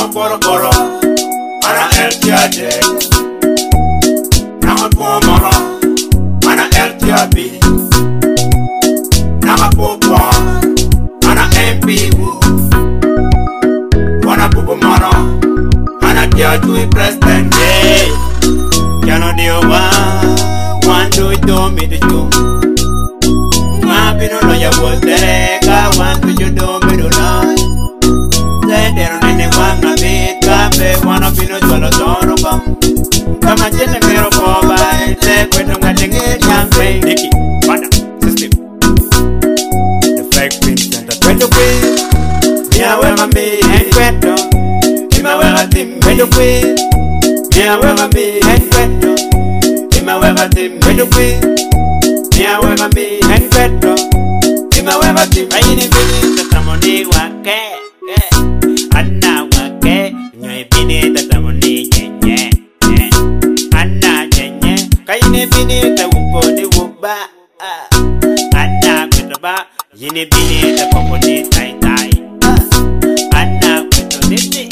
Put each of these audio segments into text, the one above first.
Koro Koro, Ana El Tiade, Nama Pomoro, Ana El Tiabi, Nama Popo, Ana MP Wu, Wana Pupu Moro, Ana Tiadu President. Hey, Jano Diowa, one do it do me the two. Ma Pino Loya was there, I want to you do me the line. Wanna be no jolo toro bam. Come and tell me your boba. Take with them getting it, young brain. Nicky, Panda, system. The fake things and the better way. Yeah, where my me and better. Tima where I think better way. Yeah, where my me and better. Tima where I think better way. Yeah, where my me and better. Tima where I think I ain't been the Tamoni wake. Anna wake. Bini tatamoni nyenye Anna nyenye Kaine bini tawuponi wuba Anna kwetoba Yini bini tapoponi tai tai Anna kwetoniti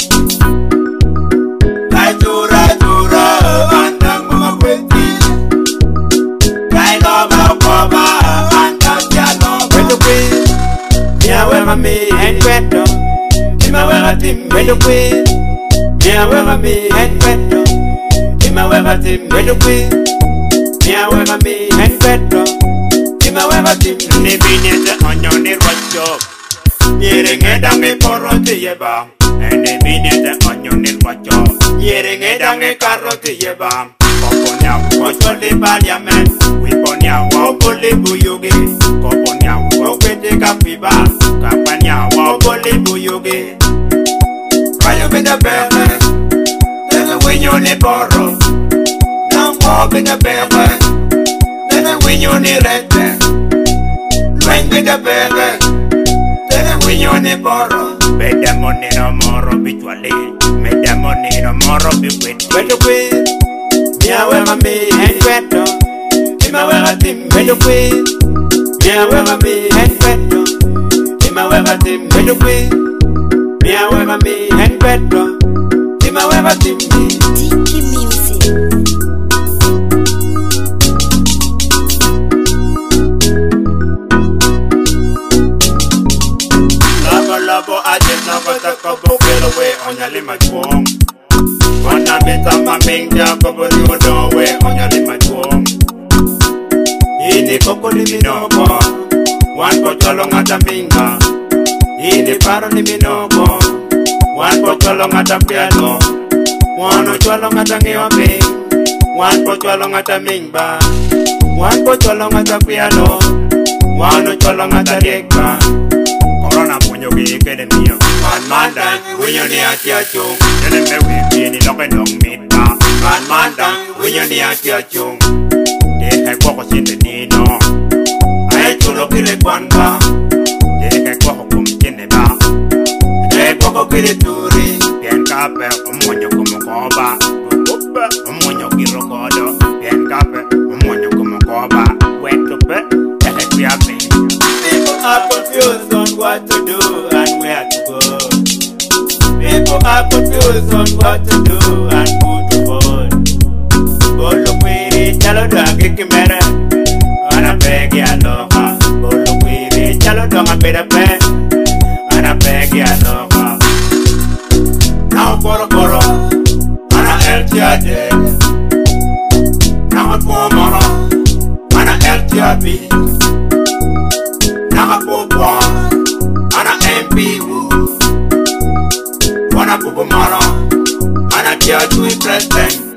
Kai jura jura Anna mama kweti Kai loba koba Anna jalo Kweto kwe Miawe mami en kweto Tima wega tim kweto kwe Mia wega mi en petro, Tima wega tim wedo kwi. Mia wega mi en petro, Tima wega tim. Ni binete onyo ni rocho, Yere ngeda nge poro te yeba. Ni binete onyo ni rocho, Yere ngeda nge karo te yeba. Koponya wocho le parliament, Wiponya wopo le buyoge. Koponya wopo te kapiba, Kapanya wopo le buyoge. Kayo benda bebe, tene winyo ni boro. Nampo benda bebe, tene winyo ni rete. Luen benda bebe, tene winyo ni boro. Beda moni no moro bitwale, beda moni no moro biwiti. Beto kwe, mia wega mi en beto. Tima wega tim beto kwe, mia wega mi en beto. Tima wega tim beto kwe. Mia wega mi en petro, Tima wega timbi. Tiki Music. Labo ajit labo tako bukelo we onyali machwong. Wana bita mamingja kobo yudo we onyali machwong. Ini koko ni minobo, wan kocholo ngata minga. Ini paro ni minobo, wan pocholo ngata piano. Wano cholo ngata ngiyobe, wan pocholo ngata mingba. Wan pocholo ngata piano, wano cholo ngata riekba. Corona punyo kede miyo. Man manda, winyo ni ati achung. Tene me wiki ni loke nong mitba. Man manda, winyo ni ati achung. Deke kwako sinde nino. Ae chulo kile kwanba. Deke kwako kumchineba. Deke kwako kile turi. Bien kape, omonyo kumukoba. Omonyo kirokodo. Bien kape, omonyo kumukoba. Wetupe, deke kuyabe. People are confused on what to do and where to go. People are confused on what to do and who to vote. Bolo kwiri chalo dagi kimere, ana pegi aloha. Bolo kwiri chalo donga beda pe, ana pegi aloha. Now Koro Koro, ana El Tiade. Now Pomoro, ana El Tiabi. Nama Popo, Ana MP Wu, Wana Pupu Moro, Ana Tiadu President.